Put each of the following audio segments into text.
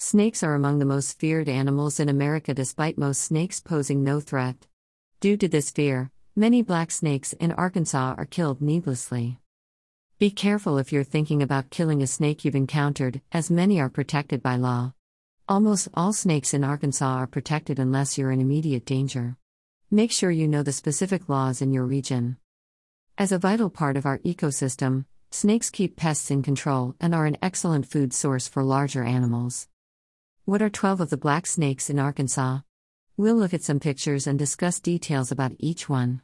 Snakes are among the most feared animals in America despite most snakes posing no threat. Due to this fear, many black snakes in Arkansas are killed needlessly. Be careful if you're thinking about killing a snake you've encountered, as many are protected by law. Almost all snakes in Arkansas are protected unless you're in immediate danger. Make sure you know the specific laws in your region. As a vital part of our ecosystem, snakes keep pests in control and are an excellent food source for larger animals. What are 12 of the black snakes in Arkansas? We'll look at some pictures and discuss details about each one.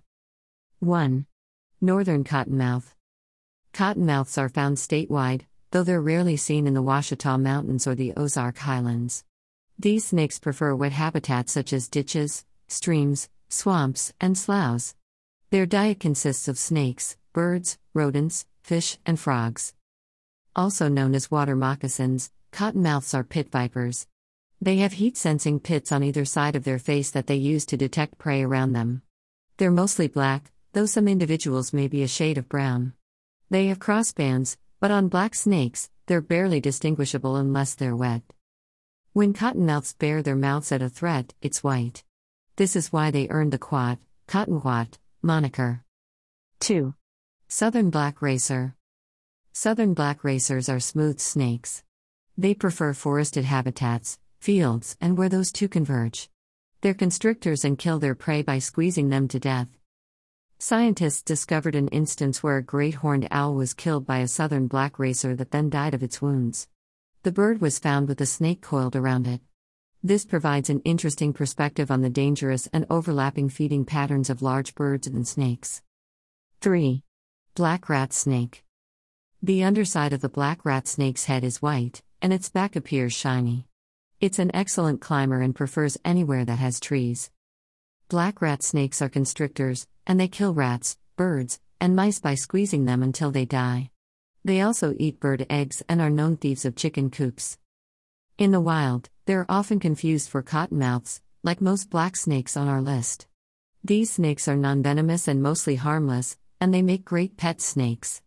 1. Northern Cottonmouth. Cottonmouths are found statewide, though they're rarely seen in the Ouachita Mountains or the Ozark Highlands. These snakes prefer wet habitats such as ditches, streams, swamps, and sloughs. Their diet consists of snakes, birds, rodents, fish, and frogs. Also known as water moccasins, cottonmouths are pit vipers. They have heat-sensing pits on either side of their face that they use to detect prey around them. They're mostly black, though some individuals may be a shade of brown. They have crossbands, but on black snakes, they're barely distinguishable unless they're wet. When cottonmouths bare their mouths at a threat, it's white. This is why they earned the cottonquat moniker. 2. Southern Black Racer. Southern black racers are smooth snakes. They prefer forested habitats, fields, and where those two converge. They're constrictors and kill their prey by squeezing them to death. Scientists discovered an instance where a great horned owl was killed by a southern black racer that then died of its wounds. The bird was found with a snake coiled around it. This provides an interesting perspective on the dangerous and overlapping feeding patterns of large birds and snakes. 3. Black rat snake. The underside of the black rat snake's head is white, and its back appears shiny. It's an excellent climber and prefers anywhere that has trees. Black rat snakes are constrictors, and they kill rats, birds, and mice by squeezing them until they die. They also eat bird eggs and are known thieves of chicken coops. In the wild, they're often confused for cottonmouths, like most black snakes on our list. These snakes are non-venomous and mostly harmless, and they make great pet snakes.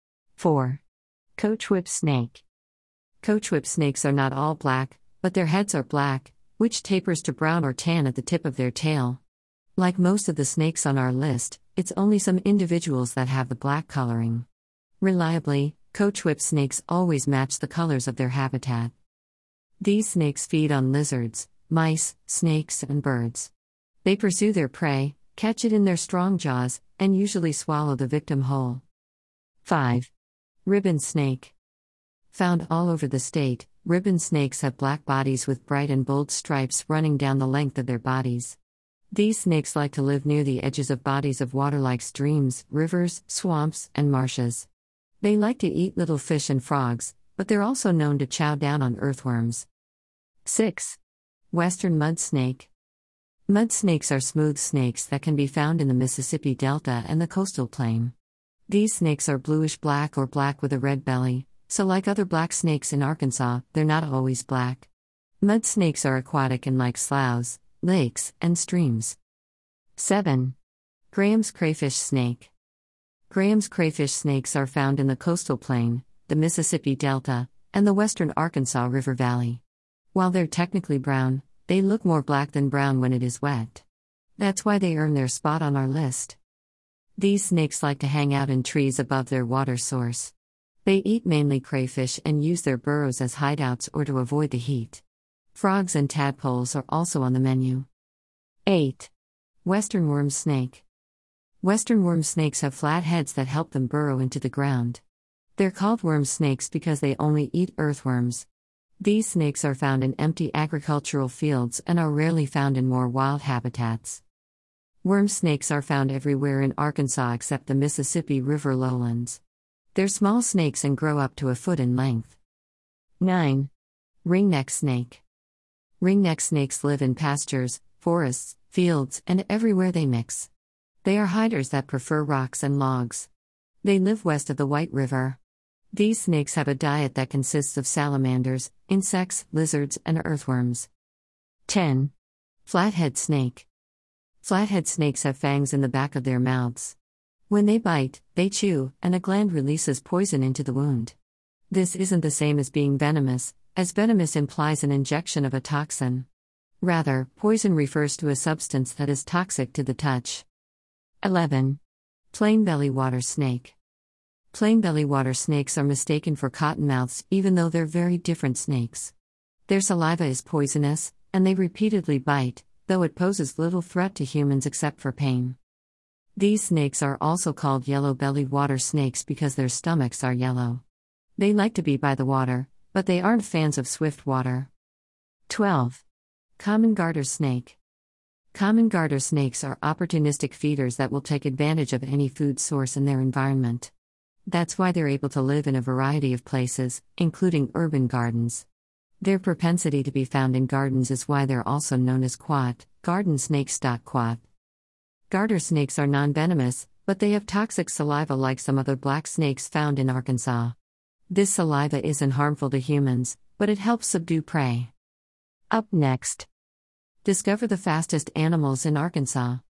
4. Coachwhip snake. Coachwhip snakes are not all black, but their heads are black, which tapers to brown or tan at the tip of their tail. Like most of the snakes on our list, it's only some individuals that have the black coloring. Reliably, coachwhip snakes always match the colors of their habitat. These snakes feed on lizards, mice, snakes, and birds. They pursue their prey, catch it in their strong jaws, and usually swallow the victim whole. 5. Ribbon snake. Found all over the state, ribbon snakes have black bodies with bright and bold stripes running down the length of their bodies. These snakes like to live near the edges of bodies of water like streams, rivers, swamps, and marshes. They like to eat little fish and frogs, but they're also known to chow down on earthworms. 6. Western mud snake. Mud snakes are smooth snakes that can be found in the Mississippi Delta and the coastal plain. These snakes are bluish-black or black with a red belly, so like other black snakes in Arkansas, they're not always black. Mud snakes are aquatic and like sloughs, lakes, and streams. 7. Graham's crayfish snake. Graham's crayfish snakes are found in the coastal plain, the Mississippi Delta, and the western Arkansas River Valley. While they're technically brown, they look more black than brown when it is wet. That's why they earn their spot on our list. These snakes like to hang out in trees above their water source. They eat mainly crayfish and use their burrows as hideouts or to avoid the heat. Frogs and tadpoles are also on the menu. 8. Western worm snake. Western worm snakes have flat heads that help them burrow into the ground. They're called worm snakes because they only eat earthworms. These snakes are found in empty agricultural fields and are rarely found in more wild habitats. Worm snakes are found everywhere in Arkansas except the Mississippi River lowlands. They're small snakes and grow up to a foot in length. 9. Ringneck snake. Ringneck snakes live in pastures, forests, fields, and everywhere they mix. They are hiders that prefer rocks and logs. They live west of the White River. These snakes have a diet that consists of salamanders, insects, lizards, and earthworms. 10. Flathead snake. Flathead snakes have fangs in the back of their mouths. When they bite, they chew, and a gland releases poison into the wound. This isn't the same as being venomous, as venomous implies an injection of a toxin. Rather, poison refers to a substance that is toxic to the touch. 11. Plain belly water snake. Plain belly water snakes are mistaken for cottonmouths even though they're very different snakes. Their saliva is poisonous, and they repeatedly bite, though it poses little threat to humans except for pain. These snakes are also called yellow-bellied water snakes because their stomachs are yellow. They like to be by the water, but they aren't fans of swift water. 12. Common garter snake. Common garter snakes are opportunistic feeders that will take advantage of any food source in their environment. That's why they're able to live in a variety of places, including urban gardens. Their propensity to be found in gardens is why they're also known as quat, garden snakes. Quat. Garter snakes are non-venomous, but they have toxic saliva like some other black snakes found in Arkansas. This saliva isn't harmful to humans, but it helps subdue prey. Up next, discover the fastest animals in Arkansas.